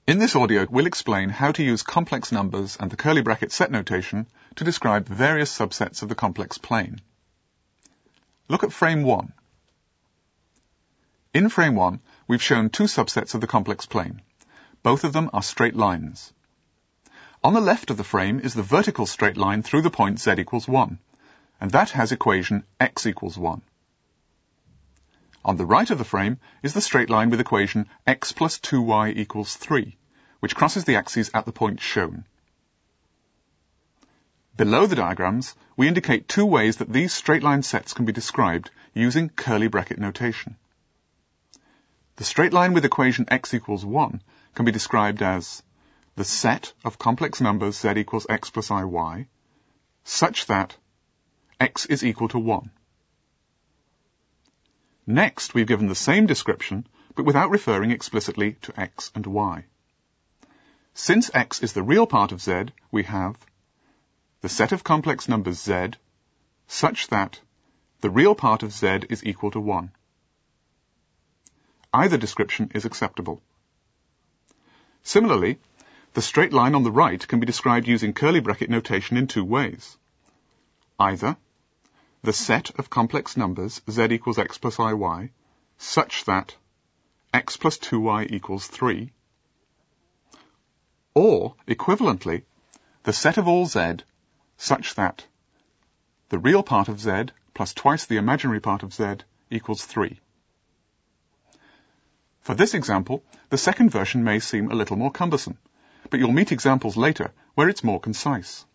In this audio, we'll explain how to use complex numbers and the curly bracket set notation to describe various subsets of the complex plane. Look at frame 1. In frame 1, we've shown two subsets of the complex plane. Both of them are straight lines. On the left of the frame is the vertical straight line through the point z equals 1, and that has equation x equals 1. On the right of the frame is the straight line with equation x plus 2y equals 3, which crosses the axes at the point shown. Below the diagrams, we indicate two ways that these straight line sets can be described using curly bracket notation. The straight line with equation x equals 1 can be described as the set of complex numbers z equals x plus iy, such that x is equal to 1. Next, we've given the same description, but without referring explicitly to x and y. Since x is the real part of z, we have the set of complex numbers z such that the real part of z is equal to 1. Either description is acceptable. Similarly, the straight line on the right can be described using curly bracket notation in two ways. Either the set of complex numbers z equals x plus iy such that x plus 2y equals 3, or, equivalently, the set of all z such that the real part of z plus twice the imaginary part of z equals 3. For this example, the second version may seem a little more cumbersome, but you'll meet examples later where it's more concise.